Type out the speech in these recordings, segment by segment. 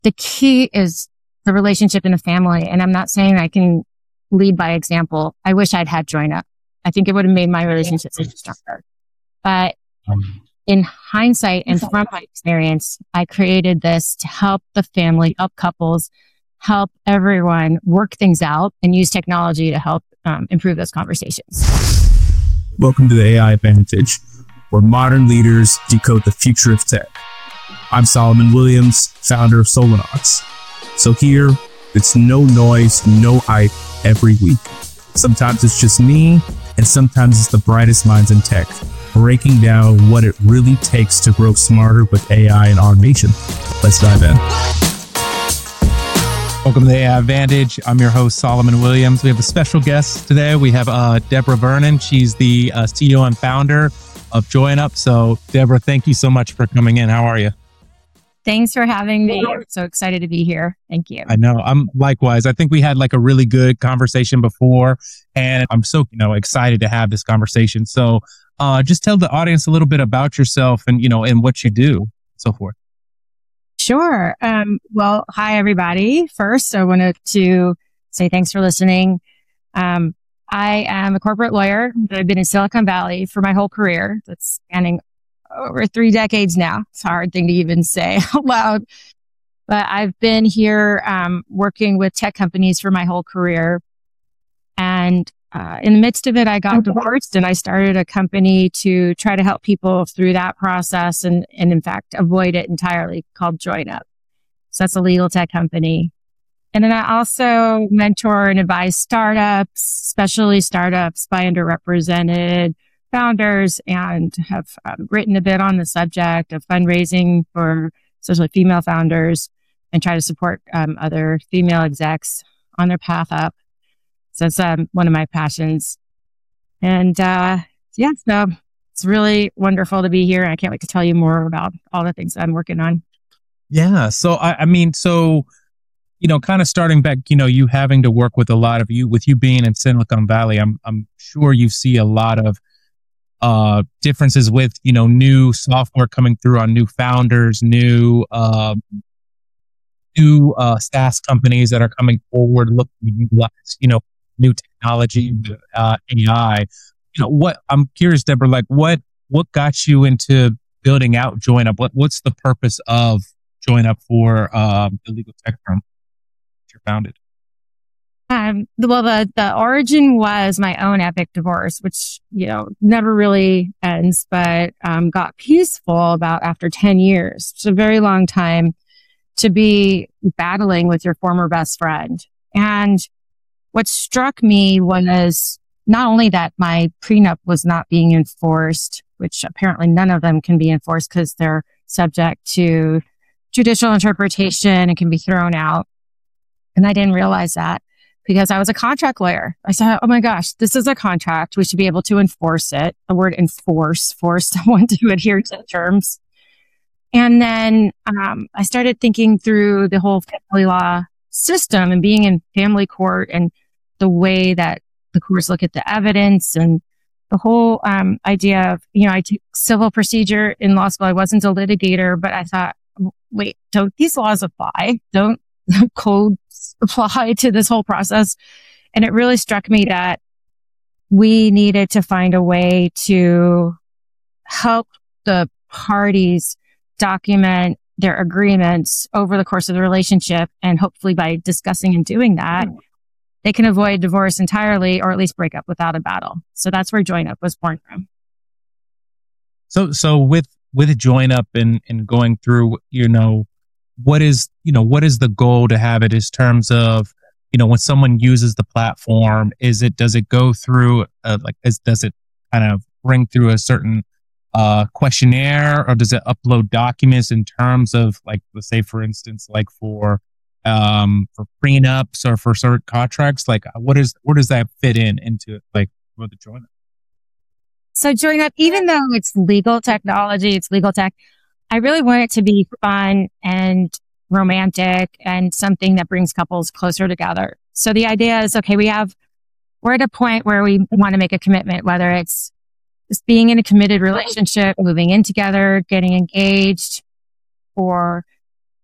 the key is the relationship in the family. And I'm not saying I can lead by example. I wish I'd had Join Up. I think it would have made my relationship so much stronger. But in hindsight and from my experience, I created this to help the family, help couples, help everyone work things out and use technology to help improve those conversations. Welcome to the AI Vantage, where modern leaders decode the future of tech. I'm Solomon Williams, founder of Solanox. So here, it's no noise, no hype every week. Sometimes it's just me, and sometimes it's the brightest minds in tech, breaking down what it really takes to grow smarter with AI and automation. Let's dive in. Welcome to the AI Vantage. I'm your host, Solomon Williams. We have a special guest today. We have Deborah Vernon. She's the CEO and founder of Join Up. So, Deborah, thank you so much for coming in. How are you? Thanks for having me. I'm so excited to be here. Thank you. I know. I'm likewise. I think we had like a really good conversation before, and I'm so excited to have this conversation. So, just tell the audience a little bit about yourself and and what you do, so forth. Sure. Well, hi everybody. First, I wanted to say thanks for listening. I am a corporate lawyer. I've been in Silicon Valley for my whole career. That's spanning over 3 decades now. It's a hard thing to even say out loud. But I've been here working with tech companies for my whole career. And in the midst of it, I got divorced and I started a company to try to help people through that process and in fact, avoid it entirely, called Join Up. So that's a legal tech company. And then I also mentor and advise startups, especially startups by underrepresented founders, and have written a bit on the subject of fundraising for especially female founders and try to support other female execs on their path up. So it's one of my passions. And so it's really wonderful to be here. And I can't wait to tell you more about all the things I'm working on. Yeah. So, kind of starting back, you having to work with a lot of with you being in Silicon Valley, I'm sure you see a lot of differences with, new software coming through on new founders, new SaaS companies that are coming forward, looking to utilize, new technology, AI. I'm curious, Deborah, like what got you into building out Join Up? What's the purpose of Join Up for the legal tech firm that you're founded? The origin was my own epic divorce, which, never really ends, but got peaceful about after 10 years. It's a very long time to be battling with your former best friend. And what struck me was not only that my prenup was not being enforced, which apparently none of them can be enforced because they're subject to judicial interpretation and can be thrown out. And I didn't realize that because I was a contract lawyer. I said, oh my gosh, this is a contract. We should be able to enforce it. The word force someone to adhere to the terms. And then I started thinking through the whole family law system and being in family court and the way that the courts look at the evidence and the whole idea of, I took civil procedure in law school. I wasn't a litigator, but I thought, wait, don't these laws apply? Don't codes apply to this whole process? And it really struck me that we needed to find a way to help the parties document their agreements over the course of the relationship. And hopefully by discussing and doing that, they can avoid divorce entirely or at least break up without a battle. So that's where Join Up was born from. So with Join Up and going through, what is the goal to have it in terms of, when someone uses the platform, does it go through, does it kind of bring through a certain questionnaire, or does it upload documents in terms of, like, let's say, for instance, like for prenups or for certain contracts? Like, where does that fit into like for the Join Up? So Join Up, even though it's legal technology, it's legal tech, I really want it to be fun and romantic and something that brings couples closer together. So the idea is, okay, we're at a point where we want to make a commitment, whether it's just being in a committed relationship, moving in together, getting engaged, or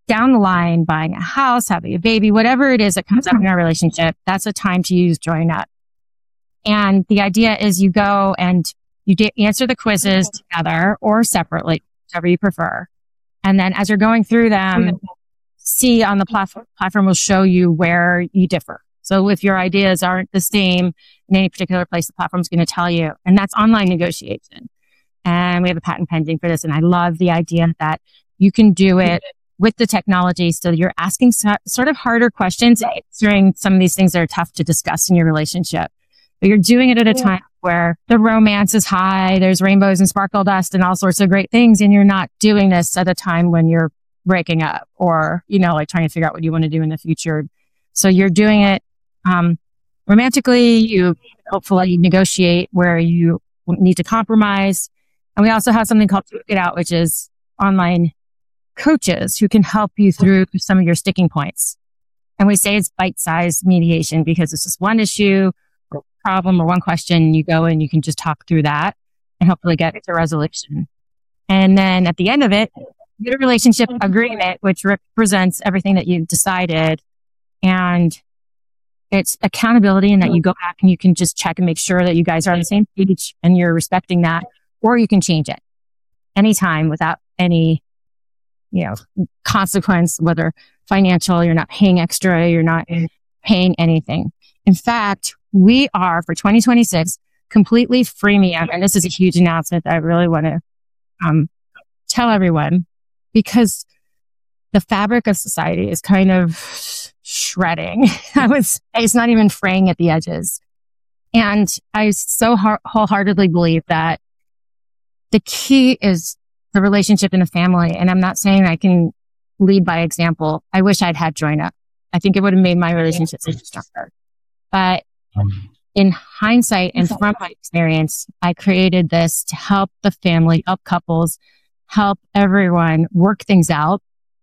down the line, buying a house, having a baby, whatever it is that comes up in our relationship, that's a time to use Join Up. And the idea is you go and you answer the quizzes together or separately, whichever you prefer. And then as you're going through them, see on the platform will show you where you differ. So if your ideas aren't the same in any particular place, the platform's going to tell you. And that's online negotiation. And we have a patent pending for this. And I love the idea that you can do it with the technology. So you're asking sort of harder questions, answering some of these things that are tough to discuss in your relationship. But you're doing it at a time where the romance is high, there's rainbows and sparkle dust and all sorts of great things. And you're not doing this at a time when you're breaking up or, like trying to figure out what you want to do in the future. So you're doing it romantically. You hopefully negotiate where you need to compromise. And we also have something called Talk It Out, which is online coaches who can help you through some of your sticking points. And we say it's bite-sized mediation because it's just one issue or problem or one question. You go and you can just talk through that and hopefully get to resolution. And then at the end of it, you get a relationship agreement, which represents everything that you've decided. And it's accountability in that you go back and you can just check and make sure that you guys are on the same page and you're respecting that, or you can change it anytime without any consequence, whether financial, you're not paying extra, you're not paying anything. In fact, we are for 2026 completely freemium. And this is a huge announcement that I really want to tell everyone, because the fabric of society is kind of shredding. It's not even fraying at the edges. And I so wholeheartedly believe that the key is the relationship in a family. And I'm not saying I can lead by example. I wish I'd had Join Up. I think it would have made my relationship stronger. But in hindsight and from my experience, I created this to help the family, help couples, help everyone work things out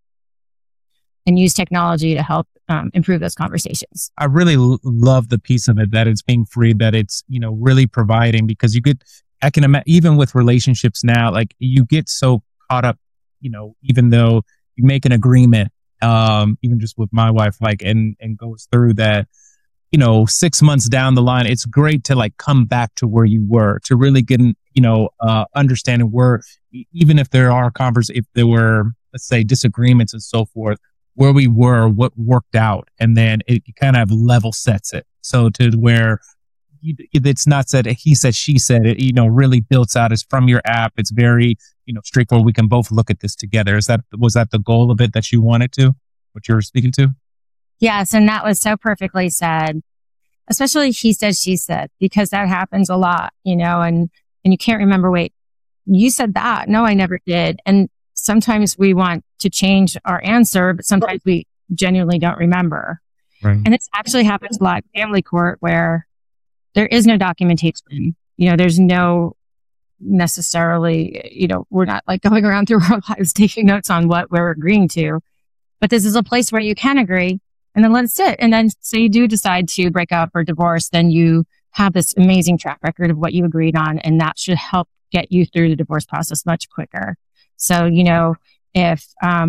and use technology to help improve those conversations. I really love the piece of it that it's being free, that it's, really providing, because I can imagine, even with relationships now, like you get so caught up, even though you make an agreement, even just with my wife, and goes through that, 6 months down the line, it's great to come back to where you were, to really get, understanding where, even if there are if there were, let's say, disagreements and so forth, where we were, what worked out, and then it kind of level sets it. So to where it's not said, he said, she said, it, really builds out. It's from your app. It's very, straightforward. We can both look at this together. Was that the goal of it that you wanted to, what you were speaking to? Yes. And that was so perfectly said, especially he said, she said, because that happens a lot, and you can't remember, wait, you said that. No, I never did. And sometimes we want to change our answer, but sometimes we genuinely don't remember. Right. And it's actually happens a lot in family court where there is no documentation. There's no necessarily, we're not going around through our lives taking notes on what we're agreeing to. But this is a place where you can agree and then let it sit. And then say you do decide to break up or divorce, then you have this amazing track record of what you agreed on. And that should help get you through the divorce process much quicker. So, if,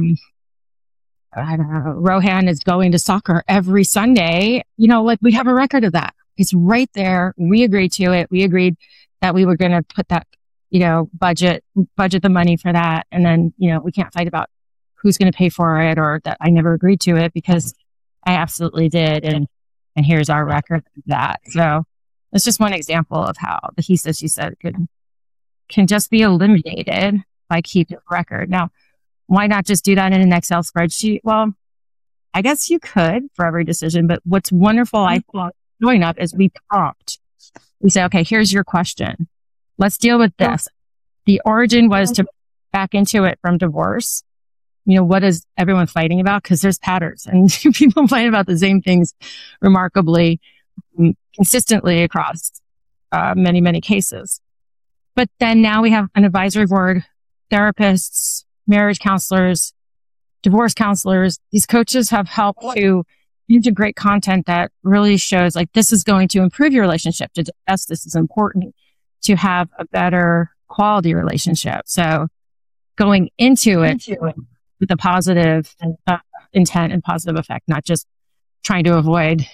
I don't know, Rohan is going to soccer every Sunday, we have a record of that. It's right there. We agreed to it. We agreed that we were going to put that, budget the money for that. And then, we can't fight about who's going to pay for it or that I never agreed to it because I absolutely did. And here's our record of that. So it's just one example of how the he said, she said can just be eliminated by keeping a record. Now, why not just do that in an Excel spreadsheet? Well, I guess you could for every decision, but what's wonderful, I thought, Join Up is we prompt. We say, okay, here's your question. Let's deal with this. The origin was to back into it from divorce. What is everyone fighting about? Because there's patterns and people fight about the same things remarkably consistently across many, many cases. But then now we have an advisory board, therapists, marriage counselors, divorce counselors. These coaches have helped to integrate content that really shows this is going to improve your relationship. To us, this is important to have a better quality relationship. So going into it, with a positive intent and positive effect, not just trying to avoid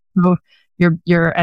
your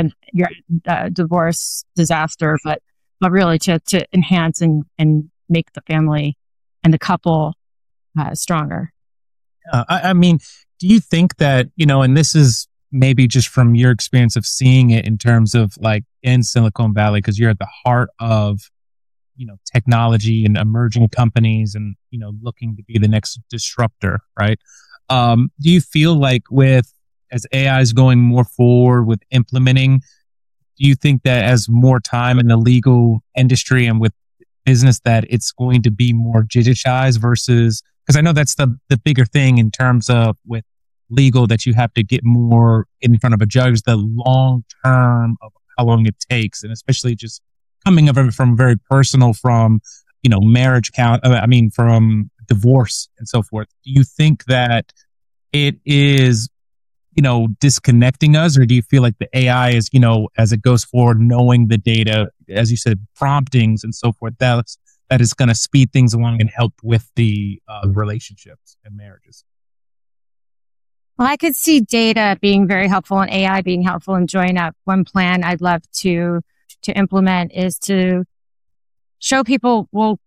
divorce disaster, but really to enhance and make the family and the couple stronger. I mean, do you think that, and this is maybe just from your experience of seeing it in terms of like in Silicon Valley, because you're at the heart of, technology and emerging companies and, looking to be the next disruptor, right? Do you feel like as AI is going more forward with implementing, do you think that as more time in the legal industry and with business that it's going to be more digitized versus, because I know that's the bigger thing in terms of with legal, that you have to get more in front of a judge, the long term of how long it takes, and especially just coming from very personal, from marriage from divorce and so forth. Do you think that it is disconnecting us, or do you feel like the AI is as it goes forward, knowing the data, as you said, promptings and so forth, that is going to speed things along and help with the relationships and marriages? Well, I could see data being very helpful and AI being helpful in Join Up. One plan I'd love to implement is to show people,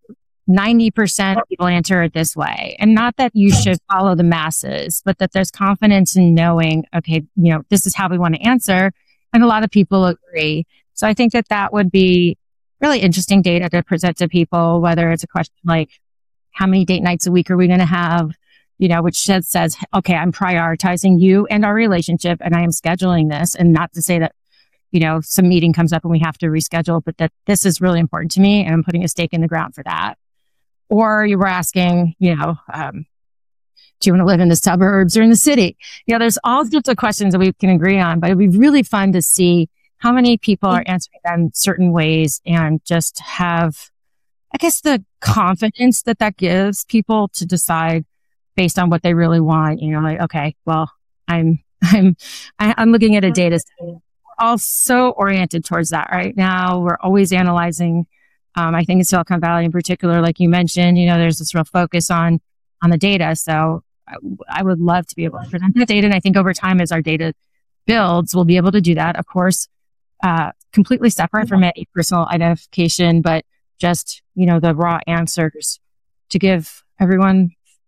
90% of people answer it this way. And not that you should follow the masses, but that there's confidence in knowing, okay, this is how we want to answer. And a lot of people agree. So I think that would be really interesting data to present to people, whether it's a question like, how many date nights a week are we going to have? Which says, okay, I'm prioritizing you and our relationship, and I am scheduling this. And not to say that, some meeting comes up and we have to reschedule, but that this is really important to me and I'm putting a stake in the ground for that. Or you were asking, do you want to live in the suburbs or in the city? There's all sorts of questions that we can agree on, but it'd be really fun to see how many people are answering them certain ways and just have, I guess, the confidence that gives people to decide based on what they really want. Like, okay, well, I'm looking at a data set. We're all so oriented towards that right now. We're always analyzing. I think in Silicon Valley in particular, like you mentioned, there's this real focus on the data. So I would love to be able to present that data. And I think over time, as our data builds, we'll be able to do that. Of course, completely separate from any personal identification, but just, the raw answers to give everyone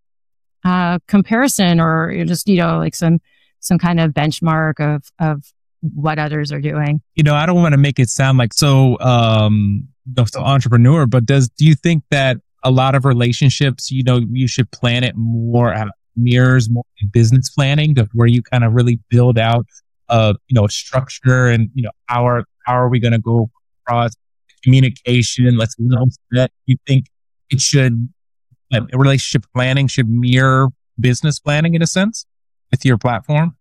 comparison, or just, like some kind of benchmark of what others are doing. I don't want to make it sound like so entrepreneur, but do you think that a lot of relationships, you should plan it more mirrors more business planning, where you kind of really build out a structure and how are we going to go across communication? Let's level set. You think it should relationship planning should mirror business planning in a sense with your platform?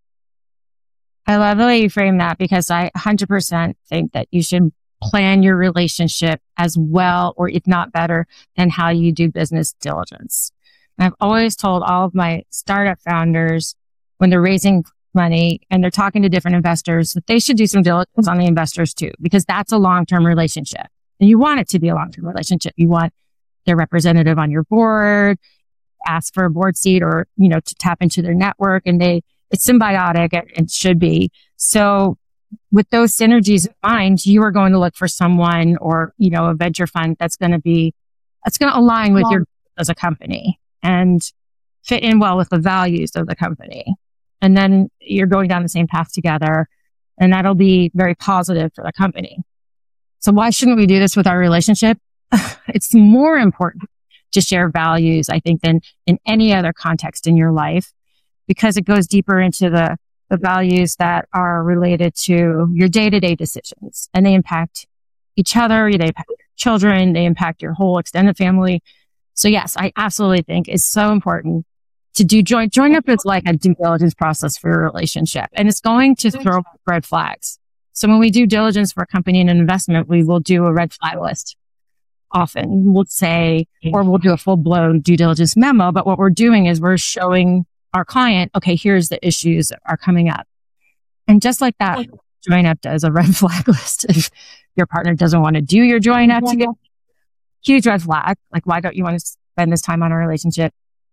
I love the way you frame that, because I 100% think that you should plan your relationship as well, or if not better, than how you do business diligence. And I've always told all of my startup founders when they're raising money and they're talking to different investors that they should do some diligence on the investors too, because that's a long-term relationship. And you want it to be a long-term relationship. You want their representative on your board, ask for a board seat, or, to tap into their network, and it's symbiotic and should be. So with those synergies in mind, you are going to look for someone or, a venture fund that's going to align with your as a company and fit in well with the values of the company. And then you're going down the same path together, and that'll be very positive for the company. So why shouldn't we do this with our relationship? It's more important to share values, I think, than in any other context in your life, because it goes deeper into the values that are related to your day-to-day decisions, and they impact each other, they impact your children, they impact your whole extended family. So yes, I absolutely think it's so important to do join up is like a due diligence process for your relationship, and it's going to throw up red flags. So when we do diligence for a company and an investment, we will do a red flag list. Often we'll say, or we'll do a full-blown due diligence memo, but what we're doing is we're showing our client, okay, here's the issues that are coming up. And just like that, Join Up does a red flag list. If your partner doesn't want to do your Join Up together, huge red flag. Like, why don't you want to spend this time on a relationship?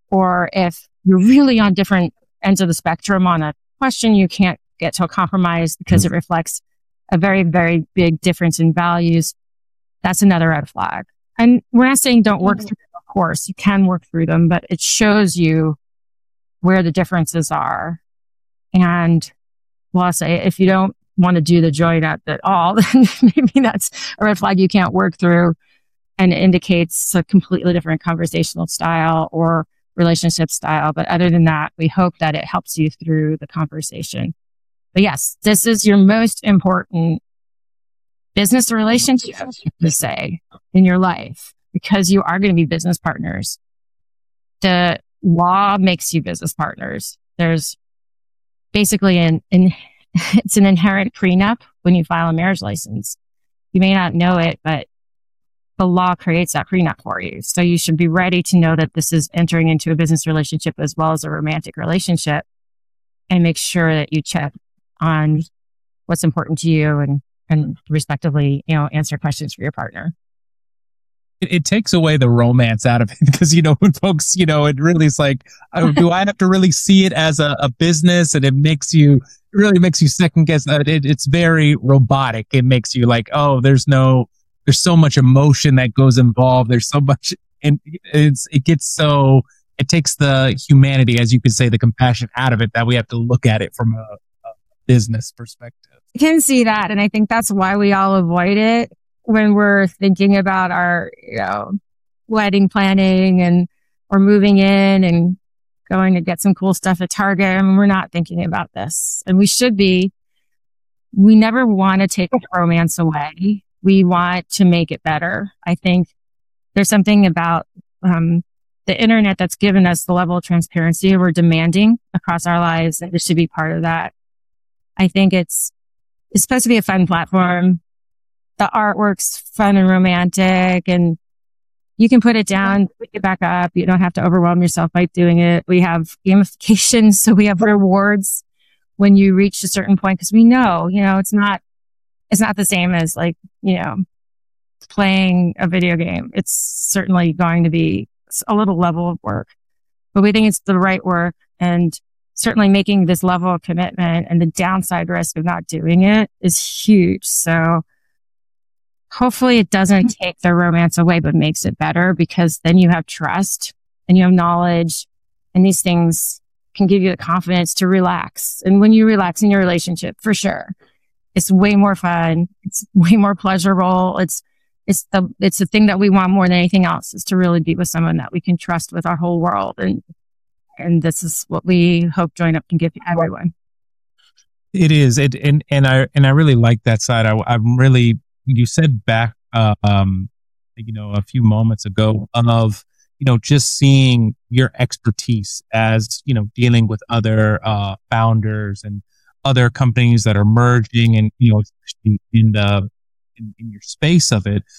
or if you're really on different ends of the spectrum on a question, you can't get to a compromise because it reflects a very, very big difference in values. That's another red flag. And we're not saying don't work through them, of course. You can work through them, but it shows you where the differences are. And well, I'll say if you don't want to do the join up at all, then maybe that's a red flag you can't work through and indicates a completely different conversational style or relationship style. But other than that, we hope that it helps you through the conversation. But yes, this is your most important business relationship, to say, in your life, because you are going to be business partners. The law makes you business partners. There's basically it's an inherent prenup when you file a marriage license. You may not know it, but the law creates that prenup for you. So you should be ready to know that this is entering into a business relationship as well as a romantic relationship, and make sure that you check on what's important to you and respectively, answer questions for your partner. It takes away the romance out of it because, when folks, it really is like, do I have to really see it as a business? And it really makes you second guess. It's very robotic. It makes you like, oh, there's so much emotion that goes involved. There's so much, and it takes the humanity, as you could say, the compassion out of it, that we have to look at it from a business perspective. I can see that. And I think that's why we all avoid it when we're thinking about our, wedding planning or moving in and going to get some cool stuff at Target. I mean, we're not thinking about this, and we should be. We never want to take romance away. We want to make it better. I think there's something about the internet that's given us the level of transparency we're demanding across our lives, and it should be part of that. I think it's supposed to be a fun platform. The artwork's fun and romantic, and you can put it down, pick it back up. You don't have to overwhelm yourself by doing it. We have gamification, so we have rewards when you reach a certain point, because we know, it's not the same as playing a video game. It's certainly going to be a little level of work, but we think it's the right work, and certainly making this level of commitment and the downside risk of not doing it is huge. So hopefully it doesn't take the romance away, but makes it better, because then you have trust and you have knowledge, and these things can give you the confidence to relax. And when you relax in your relationship, for sure, it's way more fun. It's way more pleasurable. It's the thing that we want more than anything else, is to really be with someone that we can trust with our whole world. And this is what we hope Join Up can give everyone. It is. And I really like that side. I'm really, you said back, a few moments ago of, just seeing your expertise as, dealing with other founders and other companies that are merging, and, especially in your space of it,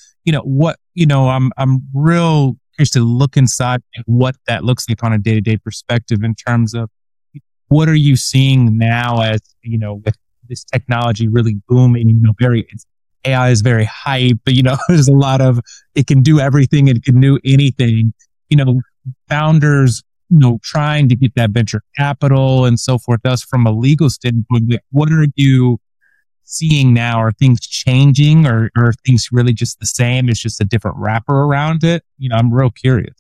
I'm real curious to look inside what that looks like on a day-to-day perspective in terms of what are you seeing now as, with this technology really booming, AI is very hype, but, there's a lot of, it can do everything, it can do anything, founders, trying to get that venture capital and so forth. Thus, from a legal standpoint, what are you seeing now? Are things changing, or are things really just the same? It's just a different wrapper around it. I'm real curious.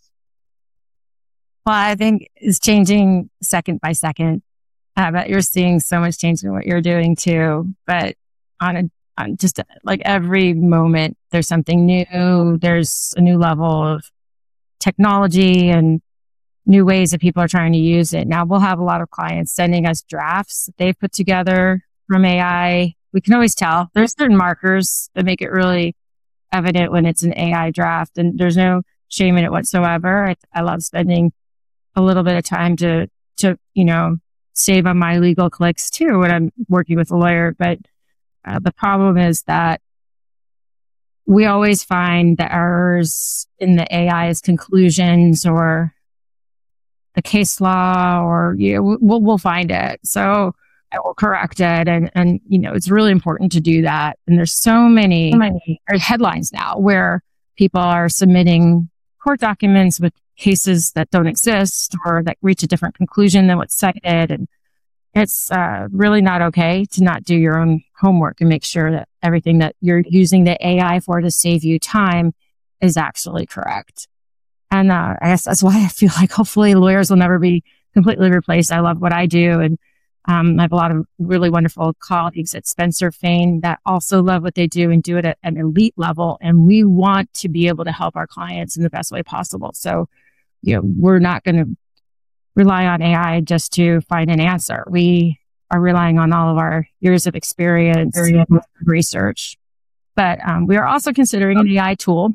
Well, I think it's changing second by second. But you're seeing so much change in what you're doing too. But on just like every moment, there's something new. There's a new level of technology and new ways that people are trying to use it. Now we'll have a lot of clients sending us drafts that they've put together from AI. We can always tell. There's certain markers that make it really evident when it's an AI draft, and there's no shame in it whatsoever. I love spending a little bit of time to save on my legal clicks too when I'm working with a lawyer. But the problem is that we always find the errors in the AI's conclusions or the case law, or we'll find it. So I will correct it. And it's really important to do that. And there's so many headlines now where people are submitting court documents with cases that don't exist or that reach a different conclusion than what's cited. And it's really not okay to not do your own homework and make sure that everything that you're using the AI for to save you time is actually correct. And I guess that's why I feel like hopefully lawyers will never be completely replaced. I love what I do. And I have a lot of really wonderful colleagues at Spencer Fane that also love what they do and do it at an elite level. And we want to be able to help our clients in the best way possible. So, we're not going to rely on AI just to find an answer. We are relying on all of our years of experience and research. But we are also considering an AI tool.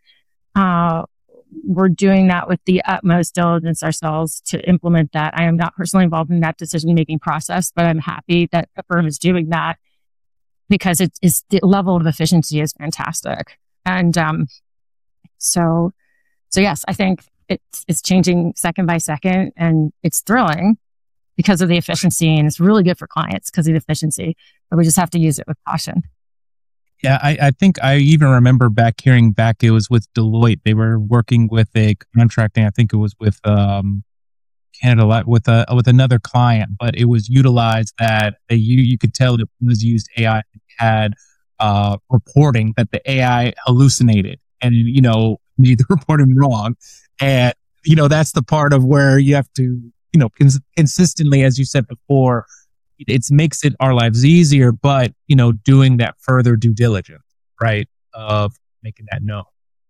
We're doing that with the utmost diligence ourselves to implement that. I am not personally involved in that decision-making process, but I'm happy that a firm is doing that because the level of efficiency is fantastic. And so yes, I think it's changing second by second, and it's thrilling because of the efficiency, and it's really good for clients because of the efficiency, but we just have to use it with caution. Yeah, I think I even remember hearing back, it was with Deloitte. They were working with a contracting, I think it was with Canada, with another client, but it was utilized that you could tell it was used AI, had reporting that the AI hallucinated and, made the reporting wrong. And, that's the part of where you have to, consistently, as you said before, it makes our lives easier, but, doing that further due diligence, right, of making that known.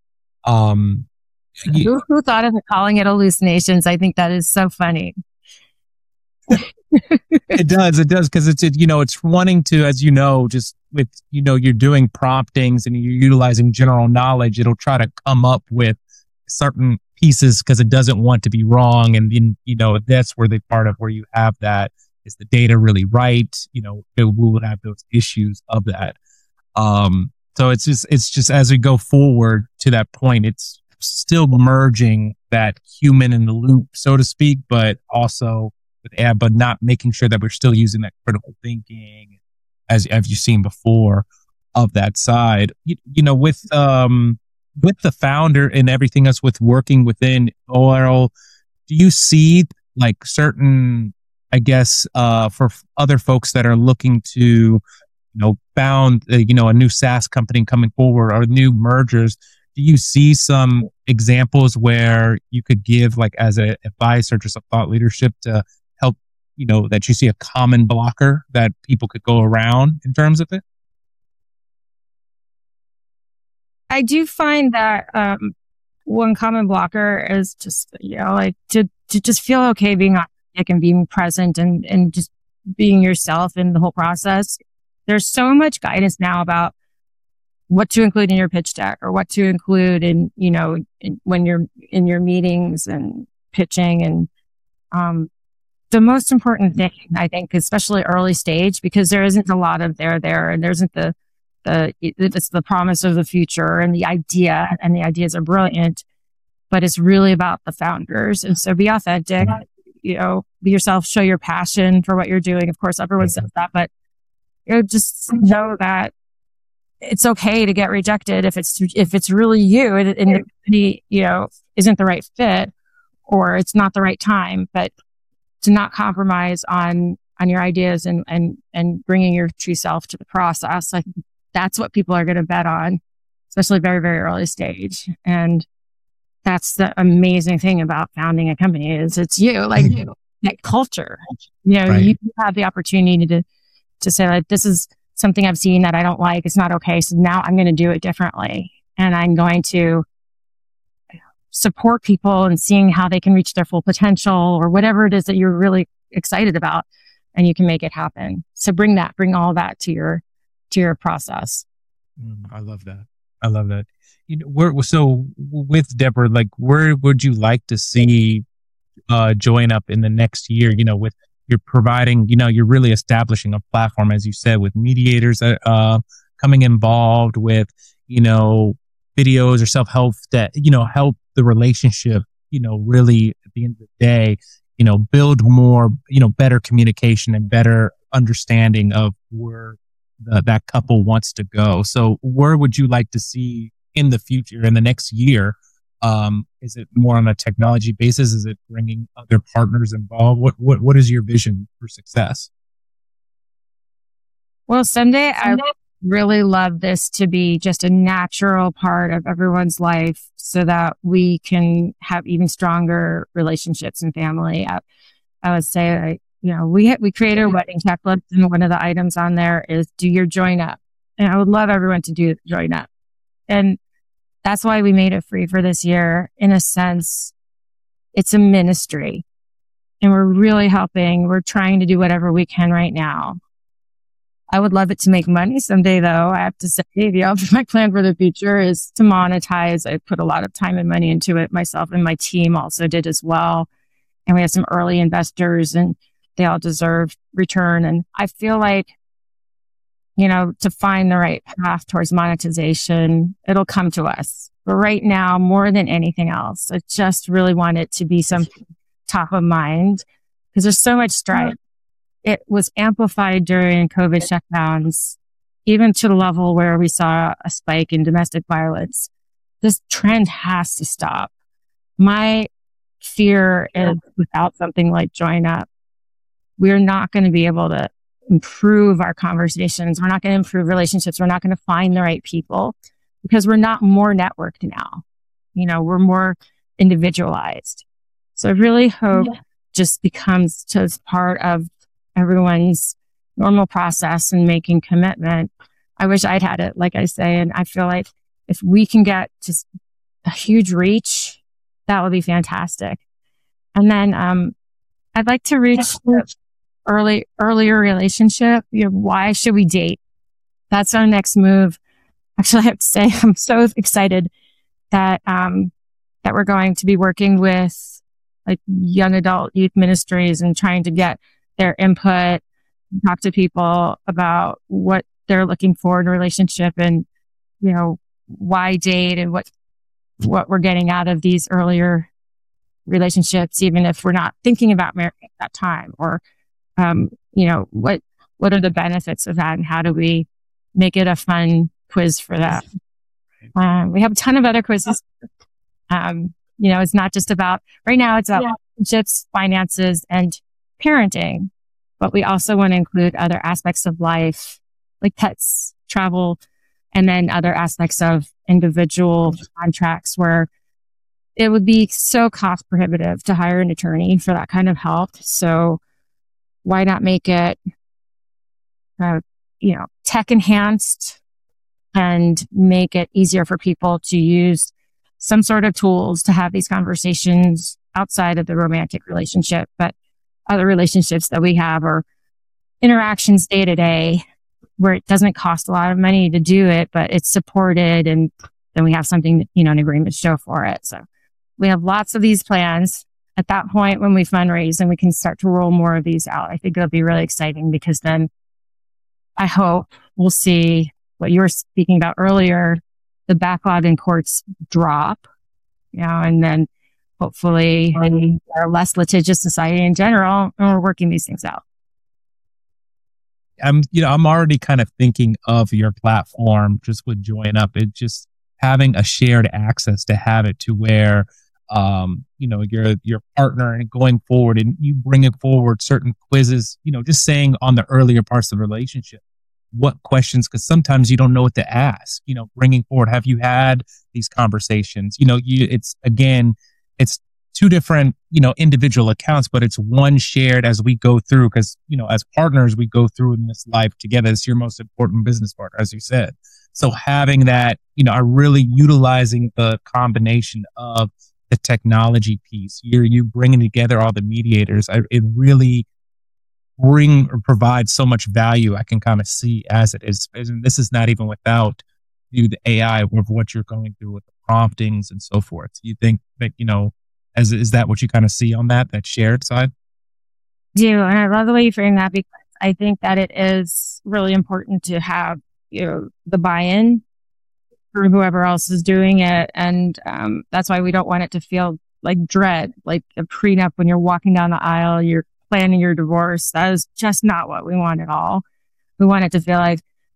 Who thought of calling it hallucinations? I think that is so funny. It does, because it's wanting to, as just with, you're doing promptings and you're utilizing general knowledge, it'll try to come up with certain pieces because it doesn't want to be wrong. And then, that's where the part of where you have that is the data really right? We will have those issues of that. So it's just as we go forward to that point, it's still merging that human in the loop, so to speak, but also with AI, but not making sure that we're still using that critical thinking as you've seen before of that side. With the founder and everything else with working within ORL, do you see like certain, I guess, for other folks that are looking to, found, a new SaaS company coming forward or new mergers, do you see some examples where you could give like as a advice or just a thought leadership to help, that you see a common blocker that people could go around in terms of it? I do find that one common blocker is just, like to just feel okay being authentic and being present and just being yourself in the whole process. There's so much guidance now about what to include in your pitch deck or what to include in, when you're in your meetings and pitching. And the most important thing, I think, especially early stage, because there isn't a lot of there, and there isn't it's the promise of the future and the idea, and the ideas are brilliant, but it's really about the founders. And so be authentic, be yourself, show your passion for what you're doing. Of course, everyone says that, but just know that it's okay to get rejected if it's really you and the company, isn't the right fit or it's not the right time, but to not compromise on your ideas and bringing your true self to the process. I think that's what people are going to bet on, especially very, very early stage. And that's the amazing thing about founding a company is it's that culture. Right. You have the opportunity to say like, this is something I've seen that I don't like. It's not okay. So now I'm going to do it differently. And I'm going to support people and seeing how they can reach their full potential or whatever it is that you're really excited about, and you can make it happen. So bring all that to your process. I love that. So with Deborah, like, where would you like to see Join Up in the next year? With you're providing, you're really establishing a platform, as you said, with mediators coming involved with, videos or self-help that, help the relationship, really at the end of the day, build more, better communication and better understanding of where that couple wants to go. So where would you like to see in the future, in the next year, Is it more on a technology basis? Is it bringing other partners involved? What is your vision for success? Well, someday I really love this to be just a natural part of everyone's life so that we can have even stronger relationships and family. I would say, we created a wedding checklist, and one of the items on there is do your join up. And I would love everyone to do join up. And that's why we made it free for this year. In a sense, it's a ministry, and we're really helping. We're trying to do whatever we can right now. I would love it to make money someday, though. I have to say, my plan for the future is to monetize. I put a lot of time and money into it. Myself and my team also did as well. And we have some early investors, and they all deserve return. And I feel like, to find the right path towards monetization, it'll come to us. But right now, more than anything else, I just really want it to be something top of mind because there's so much strife. It was amplified during COVID shutdowns, even to the level where we saw a spike in domestic violence. This trend has to stop. My fear is without something like Join Up, we're not going to be able to improve our conversations. We're not going to improve relationships. We're not going to find the right people because we're not more networked now. We're more individualized. So I really hope just becomes just part of everyone's normal process and making commitment. I wish I'd had it, like I say, and I feel like if we can get just a huge reach, that would be fantastic. And then I'd like to reach earlier relationship. Why should we date? That's our next move. Actually, I have to say, I'm so excited that we're going to be working with like young adult youth ministries and trying to get their input, talk to people about what they're looking for in a relationship and, why date and what we're getting out of these earlier relationships, even if we're not thinking about marriage at that time, or, what are the benefits of that and how do we make it a fun quiz for that? We have a ton of other quizzes. It's not just about, right now it's about relationships, finances, and parenting, but we also want to include other aspects of life, like pets, travel, and then other aspects of individual contracts where it would be so cost prohibitive to hire an attorney for that kind of help. So why not make it, tech enhanced and make it easier for people to use some sort of tools to have these conversations outside of the romantic relationship, but other relationships that we have or interactions day to day where it doesn't cost a lot of money to do it, but it's supported. And then we have something, an agreement to show for it. So we have lots of these plans. At that point, when we fundraise and we can start to roll more of these out, I think it'll be really exciting because then I hope we'll see what you were speaking about earlier, the backlog in courts drop, and then hopefully we're a less litigious society in general, and we're working these things out. I'm already kind of thinking of your platform just with Join Up. It just having a shared access to have it to where, your partner and going forward and you bringing forward certain quizzes, just saying on the earlier parts of the relationship, what questions, because sometimes you don't know what to ask, bringing forward, have you had these conversations? It's two different, individual accounts, but it's one shared as we go through because, as partners, we go through in this life together. It's your most important business partner, as you said. So having that, are really utilizing the combination of the technology piece. You bringing together all the mediators. It really provides so much value. I can kind of see as it is. And this is not even without the AI of what you're going through with the promptings and so forth. So you think that, is that what you kind of see on that shared side? Do. And I love the way you frame that because I think that it is really important to have, the buy-in for whoever else is doing it. And that's why we don't want it to feel like dread, like a prenup when you're walking down the aisle, you're planning your divorce. That is just not what we want at all. We want it to feel like,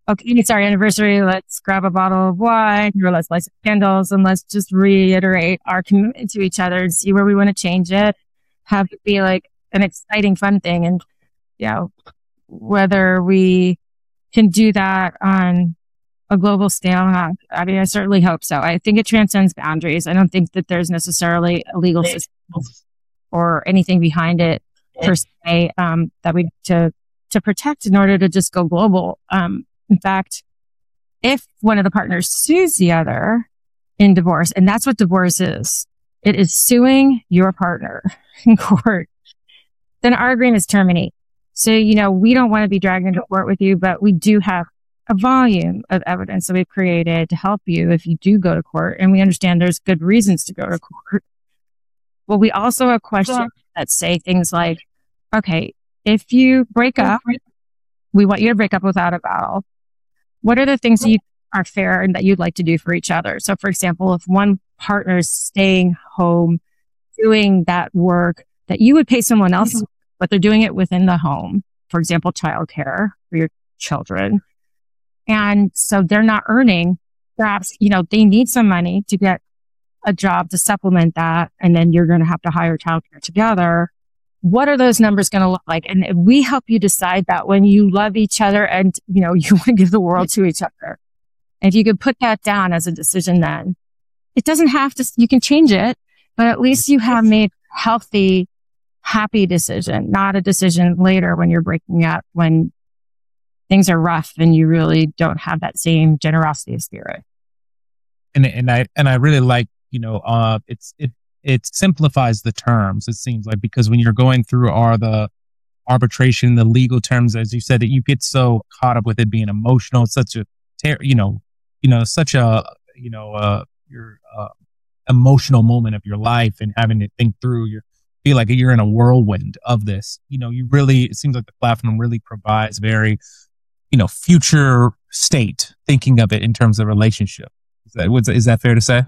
okay, it's our anniversary. Let's grab a bottle of wine or let's light some candles and let's just reiterate our commitment to each other and see where we want to change it. Have it be like an exciting, fun thing. And, whether we can do that on a global scale or not, I mean, I certainly hope so. I think it transcends boundaries. I don't think that there's necessarily a legal system or anything behind it per se that we need to protect in order to just go global. In fact, if one of the partners sues the other in divorce, and that's what divorce is, it is suing your partner in court, then our agreements terminate. So, we don't want to be dragged into court with you, but we do have a volume of evidence that we've created to help you if you do go to court. And we understand there's good reasons to go to court. Well, we also have questions that say things like, okay, if you break up, we want you to break up without a vow. What are the things that are fair and that you'd like to do for each other? So, for example, if one partner is staying home, doing that work that you would pay someone else, but they're doing it within the home, for example, childcare for your children. And so they're not earning, perhaps, they need some money to get a job to supplement that. And then you're going to have to hire childcare together. What are those numbers going to look like? And we help you decide that when you love each other and, you want to give the world to each other. And if you could put that down as a decision, then it doesn't have to, you can change it, but at least you have made healthy, happy decision, not a decision later when you're breaking up, when things are rough and you really don't have that same generosity of spirit. And I really like, it simplifies the terms, it seems like, because when you're going through the arbitration, the legal terms, as you said, that you get so caught up with it being emotional, such a, your emotional moment of your life and having to think through feel like you're in a whirlwind of this. It seems like the platform really provides very, future state thinking of it in terms of relationship. Is that fair to say?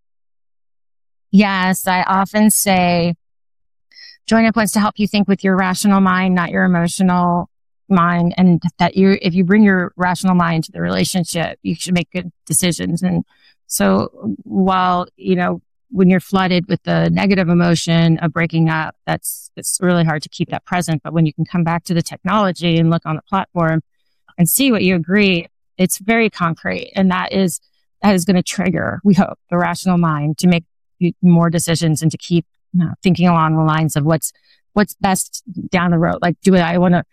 Yes. I often say JoinUp wants to help you think with your rational mind, not your emotional mind. And that if you bring your rational mind to the relationship, you should make good decisions. And so while, when you're flooded with the negative emotion of breaking up, it's really hard to keep that present. But when you can come back to the technology and look on the platform and see what you agree, it's very concrete. And that is going to trigger, we hope, the rational mind to make more decisions and to keep thinking along the lines of what's best down the road. Like, do I want to,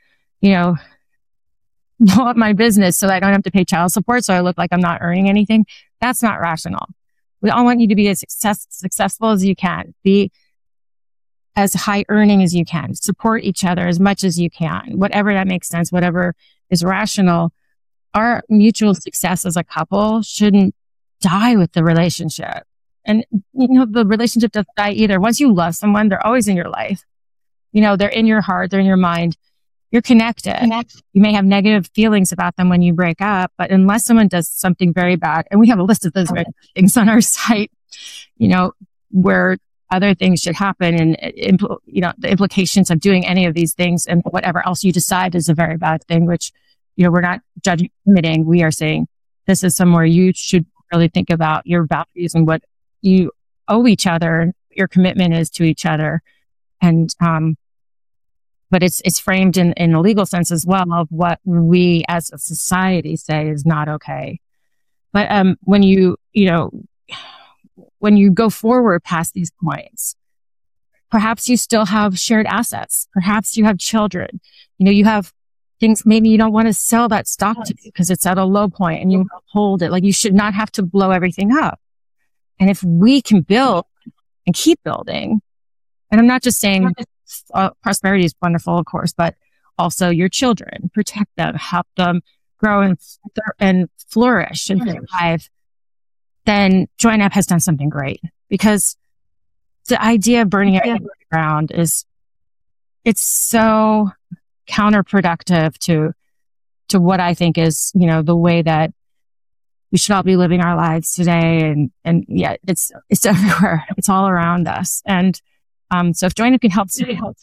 blow up my business so that I don't have to pay child support so I look like I'm not earning anything? That's not rational. We all want you to be as successful as you can, be as high earning as you can, support each other as much as you can, whatever that makes sense, whatever is rational. Our mutual success as a couple shouldn't die with the relationship. And, the relationship doesn't die either. Once you love someone, they're always in your life. They're in your heart, they're in your mind. You're connected. You may have negative feelings about them when you break up, but unless someone does something very bad, and we have a list of those things on our site, where other things should happen and, the implications of doing any of these things and whatever else you decide is a very bad thing, which, we're not judging, limiting. We are saying this is somewhere you should really think about your values and what you owe each other, your commitment is to each other. And, but it's framed in a legal sense as well of what we as a society say is not okay. But when you go forward past these points, perhaps you still have shared assets. Perhaps you have children. You have things maybe you don't want to sell that stock to because it's at a low point and you hold it. Like, you should not have to blow everything up. And if we can build and keep building, and I'm not just saying prosperity is wonderful, of course, but also your children, protect them, help them grow and flourish and thrive, then JoinUp has done something great. Because the idea of burning it ground it's so counterproductive to what I think is, the way that we should all be living our lives today. And yeah, it's everywhere. It's all around us. And so if JoinUp can help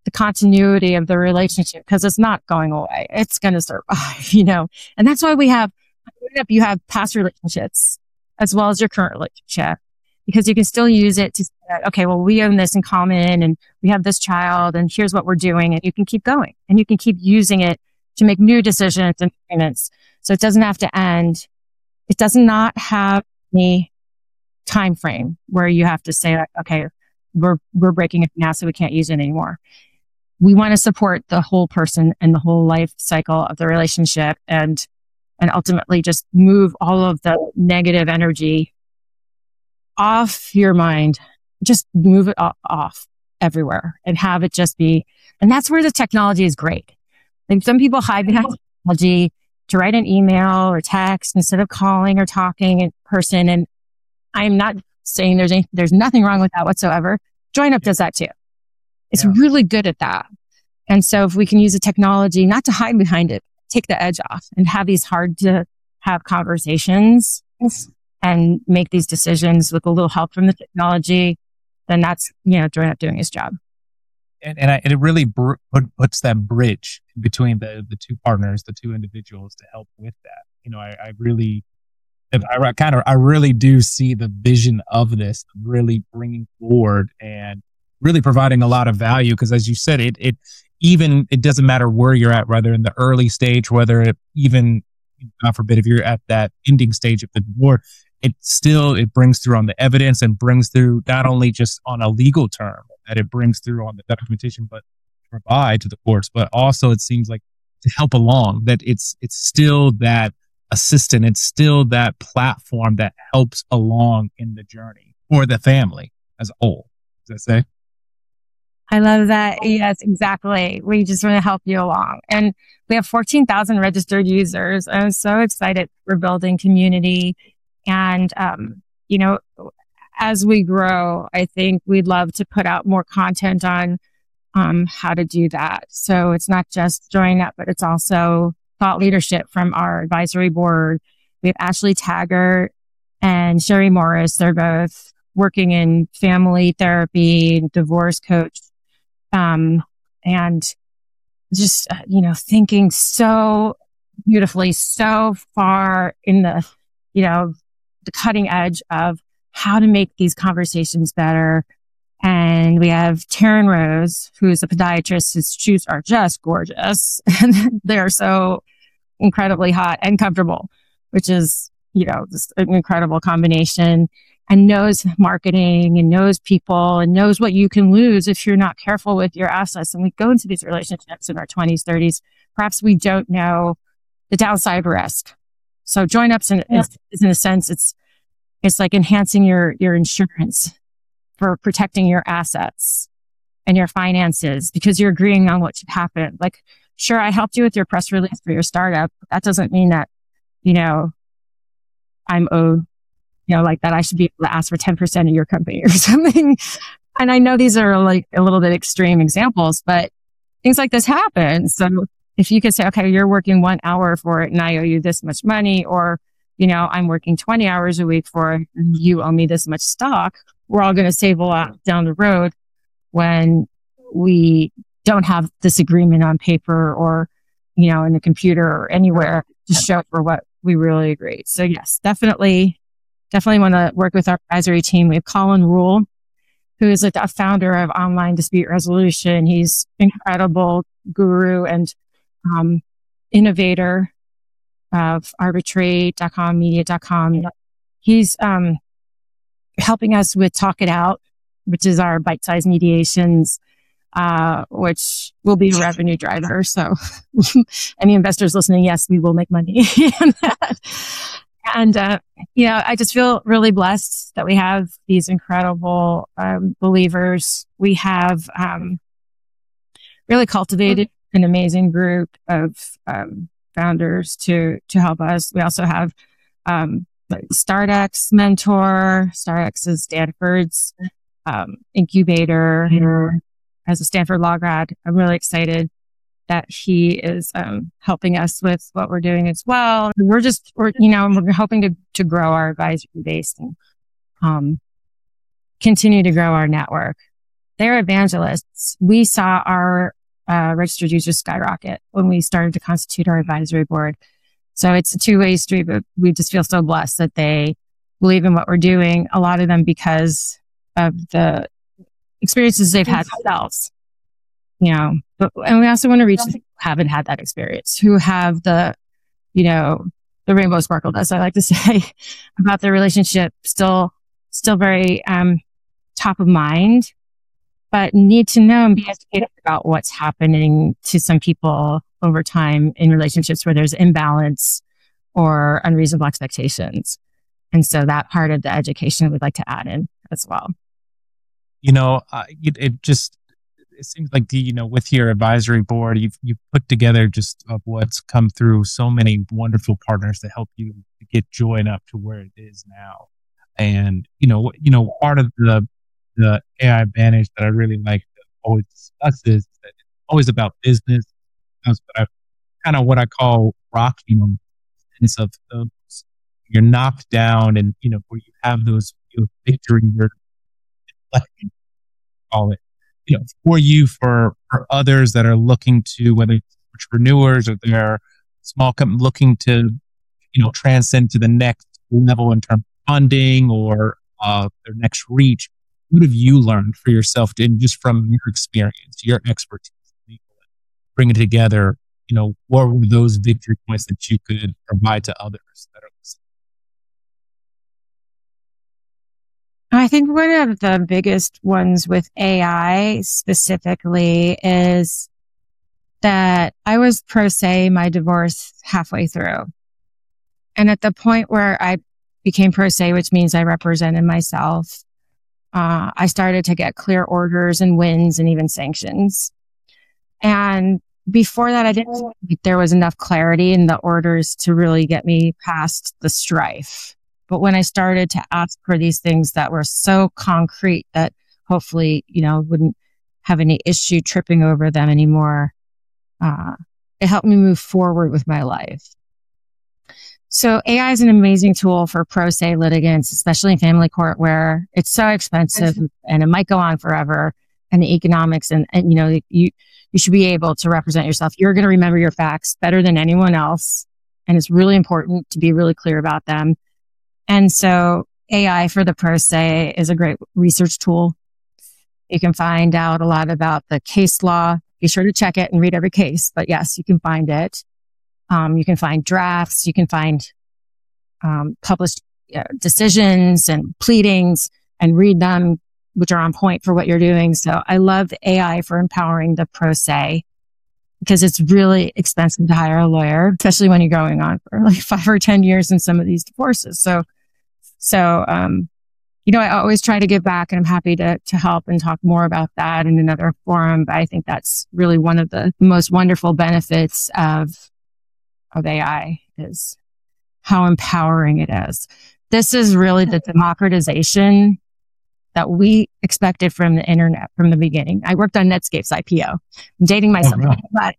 the continuity of the relationship, because it's not going away. It's going to survive, and that's why you have past relationships as well as your current relationship, because you can still use it to say, okay, well, we own this in common and we have this child and here's what we're doing. And you can keep going and you can keep using it to make new decisions and agreements. So it doesn't have to end. It does not have any time frame where you have to say, okay, we're breaking it now, so we can't use it anymore. We want to support the whole person and the whole life cycle of the relationship and ultimately just move all of the negative energy off your mind. Just move it off everywhere and have it just be. And that's where the technology is great. Like some people hide behind technology to write an email or text instead of calling or talking in person. And I'm not saying there's nothing wrong with that whatsoever. JoinUp does that too. It's really good at that. And so if we can use the technology, not to hide behind it, take the edge off and have these hard to have conversations and make these decisions with a little help from the technology, then that's, JoinUp doing his job. And it really puts that bridge between the two partners, the two individuals to help with that. I really do see the vision of this really bringing forward and really providing a lot of value. Because as you said, it doesn't matter where you're at, whether in the early stage, whether it even, God forbid, if you're at that ending stage of the divorce, it brings through on the evidence and brings through not only just on a legal term that it brings through on the documentation, but provide to the courts, but also it seems like to help along that it's still that assistant. It's still that platform that helps along in the journey for the family as a whole. Does that say? I love that. Yes, exactly. We just want to help you along. And we have 14,000 registered users. I'm so excited. We're building community. And, as we grow, I think we'd love to put out more content on how to do that. So it's not just JoinUp, but it's also thought leadership from our advisory board. We have Ashley Taggart and Sherry Morris. They're both working in family therapy, divorce coach, and just, thinking so beautifully, so far in the cutting edge of how to make these conversations better. And we have Taryn Rose, who is a podiatrist whose shoes are just gorgeous. And they're so incredibly hot and comfortable, which is, just an incredible combination, and knows marketing and knows people and knows what you can lose if you're not careful with your assets. And we go into these relationships in our 20s, 30s. Perhaps we don't know the downside risk. So JoinUp is in a sense, it's like enhancing your insurance for protecting your assets and your finances because you're agreeing on what should happen. Like, sure, I helped you with your press release for your startup. That doesn't mean that, I'm owed, like that I should be able to ask for 10% of your company or something. And I know these are like a little bit extreme examples, but things like this happen. So if you could say, okay, you're working 1 hour for it and I owe you this much money, or, I'm working 20 hours a week for it and you owe me this much stock, we're all going to save a lot down the road when we don't have this agreement on paper or, in the computer or anywhere to show for what we really agree. So yes, definitely want to work with our advisory team. We have Colin Rule, who is a founder of Online Dispute Resolution. He's incredible guru and innovator of arbitrate.com, media.com. He's helping us with Talk It Out, which is our bite-sized mediations, which will be a revenue driver. So any investors listening, yes, we will make money in that. And, I just feel really blessed that we have these incredible believers. We have really cultivated an amazing group of founders to help us. We also have StartX mentor. StartX is Stanford's incubator as a Stanford law grad. I'm really excited that he is helping us with what we're doing as well. We're hoping to grow our advisory base and continue to grow our network. they're evangelists. We saw our registered users skyrocket when we started to constitute our advisory board. So it's a two-way street, but we just feel so blessed that they believe in what we're doing. A lot of them because of the experiences they've had themselves, and we also want to reach people who haven't had that experience, who have the rainbow sparkle, as I like to say, about their relationship still very top of mind, but need to know and be educated about what's happening to some people over time in relationships where there's imbalance or unreasonable expectations. And so that part of the education we'd like to add in as well. It seems like with your advisory board, you've put together just of what's come through so many wonderful partners to help you to get Join Up to where it is now. And part of the AI advantage that I really like to always discuss is that it's always about business. But kind of what I call rocking them, sense of those you're knocked down, and where you have those victory, call it. For you, for others that are looking to, whether it's entrepreneurs or they're small companies looking to, transcend to the next level in terms of funding or their next reach, what have you learned for yourself, and just from your experience, your expertise, bring it together? What were those victory points that you could provide to others that are listening? I think one of the biggest ones with AI specifically is that I was pro se my divorce halfway through. And at the point where I became pro se, which means I represented myself, I started to get clear orders and wins and even sanctions. And before that, I didn't think there was enough clarity in the orders to really get me past the strife. But when I started to ask for these things that were so concrete that hopefully, wouldn't have any issue tripping over them anymore, it helped me move forward with my life. So AI is an amazing tool for pro se litigants, especially in family court where it's so expensive and it might go on forever, and the economics and you should be able to represent yourself. You're going to remember your facts better than anyone else. And it's really important to be really clear about them. And so AI for the pro se is a great research tool. You can find out a lot about the case law. Be sure to check it and read every case. But yes, you can find it. You can find drafts. You can find published decisions and pleadings and read them, which are on point for what you're doing. So I love AI for empowering the pro se, because it's really expensive to hire a lawyer, especially when you're going on for like 5 or 10 years in some of these divorces. So, I always try to give back, and I'm happy to help and talk more about that in another forum. But I think that's really one of the most wonderful benefits of AI is how empowering it is. This is really the democratization that we expected from the internet from the beginning. I worked on Netscape's IPO. I'm dating myself, but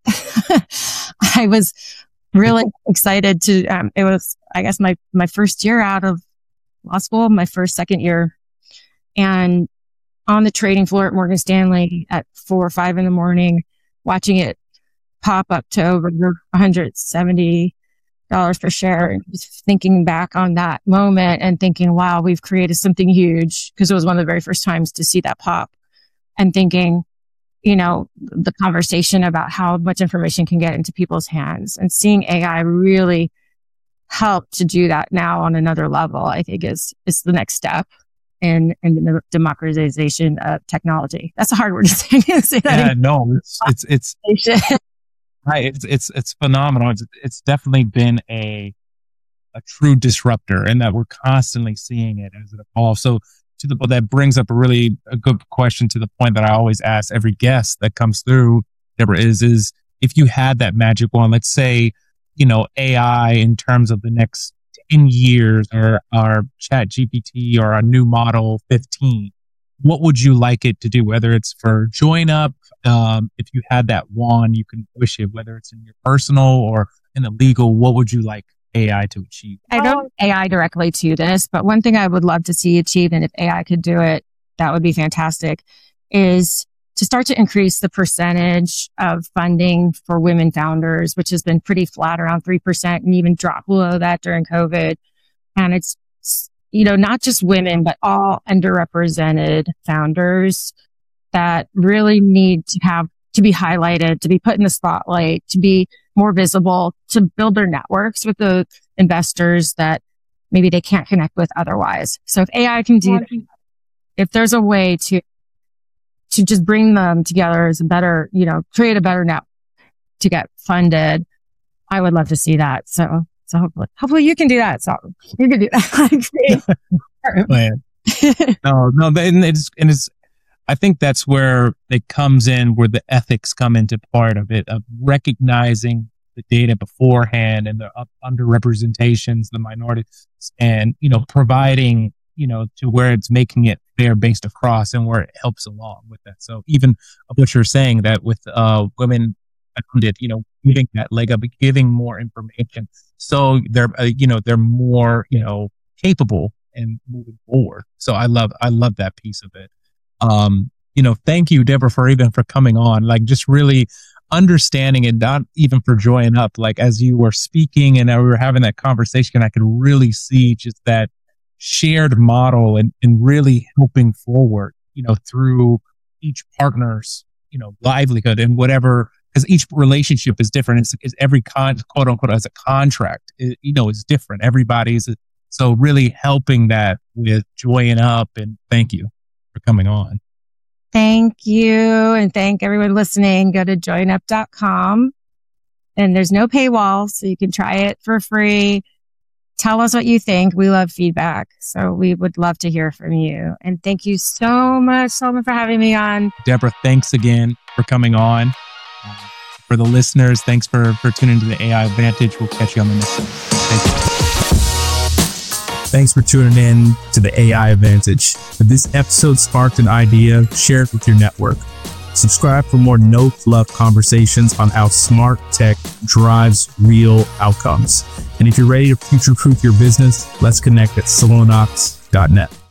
I was really excited to, it was, I guess, my first year out of law school, my second year, and on the trading floor at Morgan Stanley at 4 or 5 in the morning, watching it pop up to over $170 per share, and just thinking back on that moment and thinking, wow, we've created something huge, because it was one of the very first times to see that pop, and thinking, the conversation about how much information can get into people's hands, and seeing AI really help to do that now on another level, I think is the next step in the democratization of technology. That's a hard word to say. It's right. It's phenomenal. It's definitely been a true disruptor, in that we're constantly seeing it as it evolves. So that brings up a good question to the point that I always ask every guest that comes through, Deborah, is if you had that magic wand, let's say, AI in terms of the next 10 years, or our Chat GPT or our new model 15, what would you like it to do? Whether it's for Join Up, if you had that wand, you can push it, whether it's in your personal or in the legal, what would you like AI to achieve? I don't AI directly to this, but one thing I would love to see achieved, and if AI could do it, that would be fantastic, is to start to increase the percentage of funding for women founders, which has been pretty flat around 3% and even dropped below that during COVID. And it's, not just women, but all underrepresented founders that really need to be highlighted, to be put in the spotlight, to be more visible, to build their networks with the investors that maybe they can't connect with otherwise. So if AI can do that, if there's a way to just bring them together as a better, create a better net to get funded, I would love to see that. So hopefully you can do that. So you can do that. No, and it's, I think that's where it comes in, where the ethics come into part of it, of recognizing the data beforehand and the underrepresentations, the minorities, and, providing, to where it's making it fair based across and where it helps along with that. So even what you're saying that with women founded, giving that leg up, giving more information, so they're they're more capable and moving forward. So I love that piece of it. Thank you, Deborah, for coming on, like just really understanding and not even for joining up, like as you were speaking and we were having that conversation, I could really see just that shared model and really helping forward, through each partner's, livelihood and whatever, because each relationship is different. It's every quote unquote as a contract, is different. Everybody's, so really helping that with joining up, and thank you for coming on. Thank you. And thank everyone listening. Go to joinup.com and there's no paywall, so you can try it for free. Tell us what you think. We love feedback. So we would love to hear from you. And thank you so much, Solomon, for having me on. Deborah, thanks again for coming on. For the listeners, thanks for tuning into the AI Advantage. We'll catch you on the next one. Thank you. Thanks for tuning in to the AI Advantage. If this episode sparked an idea, share it with your network. Subscribe for more no-fluff conversations on how smart tech drives real outcomes. And if you're ready to future-proof your business, let's connect at solonox.net.